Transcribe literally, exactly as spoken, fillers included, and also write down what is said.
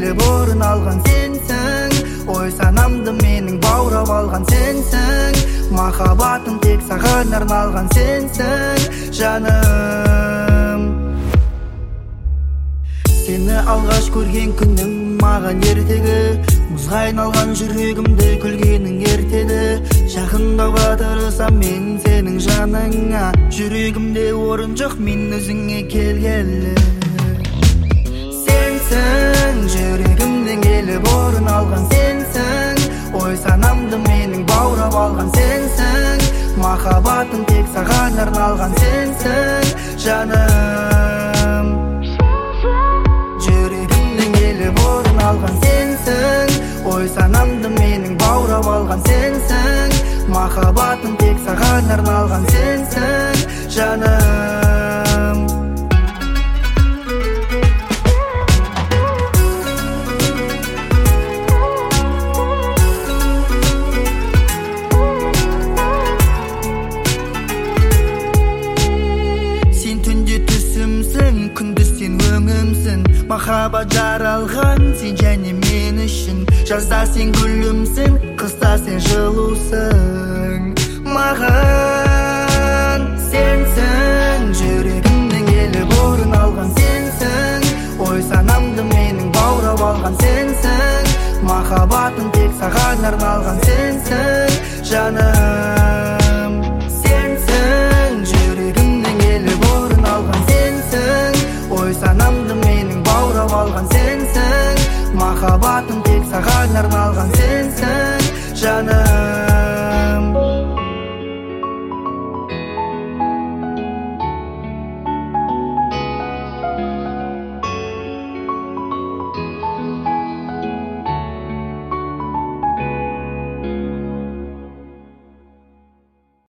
келіп орын алған сенсің, ой санамды менің баурап алған сенсің, махаббатым тек саған арналған сенсің, жаным. Сені алғаш көрген күнім маған ертегі, мұзға айналған жүрегімді күлгенің ертеді. Жақындауға тырысам мен сенің жаныңа, жүрегімде орын жоқ мен өзіңе келгелі. Сенсің, жүрегімден келіп орын алған сенсің, ой санамды менің баурап алған сенсің, махаббатым тек саған арналған сенсің, жаным. Жүрегімден келіп орын алған сенсің, ой санамды менің баурап алған сенсің, махаббатым тек саған арналған сенсің, жаным. Күндіз сен өңімсің, махаббат жаралған сен және мен үшін. Жазда сен гүлімсің, қыста сен жылусың. Маған сенсің, жүрегімнен келіп орын алған сенсің, ой санамды менің баурап алған сенсің, махаббатым тек саған арналған сенсің, жаным. Сенсің, жүрегімнен келіп орын алған сенсің, ой санамды менің баурап алған сенсің, махаббатым тек саған арналған сенсің, жаным.